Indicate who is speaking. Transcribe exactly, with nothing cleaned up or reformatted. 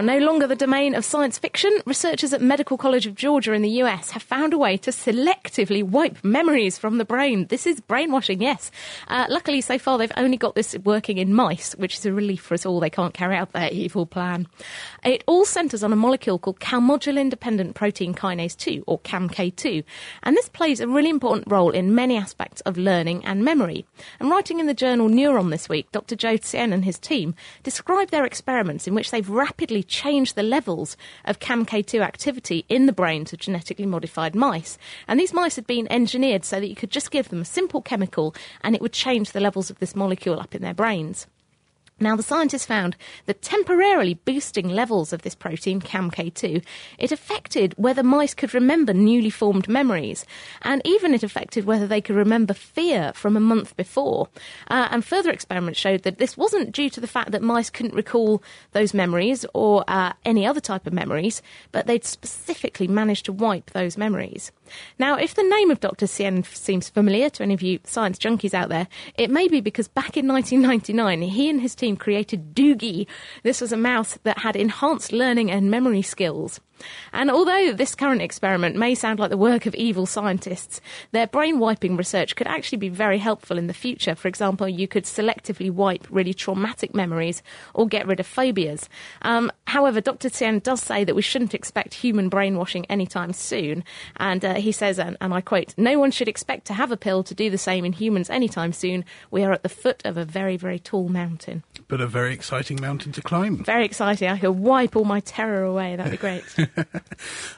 Speaker 1: Now, no longer the domain of science fiction, researchers at Medical College of Georgia in the U S have found a way to selectively wipe memories from the brain. This is brainwashing, yes. Uh, luckily, so far, they've only got this working in mice, which is a relief for us all. They can't carry out their evil plan. It all centres on a molecule called calmodulin-dependent protein kinase two, or C A M K two, and this plays a really important role in many aspects of learning and memory. And writing in the journal Neuron this week, Doctor Joe Tsien and his team described their experiments in which they've rapidly changed the levels of C A M K two activity in the brains of genetically modified mice. And these mice had been engineered so that you could just give them a simple chemical and it would change the levels of this molecule up in their brains. Now, the scientists found that temporarily boosting levels of this protein, C A M K two, it affected whether mice could remember newly formed memories, and even it affected whether they could remember fear from a month before. Uh, and further experiments showed that this wasn't due to the fact that mice couldn't recall those memories or uh, any other type of memories, but they'd specifically managed to wipe those memories. Now, if the name of Doctor Tsien seems familiar to any of you science junkies out there, it may be because back in nineteen ninety-nine, he and his team created Doogie. This was a mouse that had enhanced learning and memory skills. And although this current experiment may sound like the work of evil scientists, their brain-wiping research could actually be very helpful in the future. For example, you could selectively wipe really traumatic memories or get rid of phobias. Um, however, Doctor Tsien does say that we shouldn't expect human brainwashing anytime soon. And uh, he says, and, and I quote, "No one should expect to have a pill to do the same in humans anytime soon. We are at the foot of a very, very tall mountain."
Speaker 2: But a very exciting mountain to climb.
Speaker 1: Very exciting. I could wipe all my terror away. That'd be great.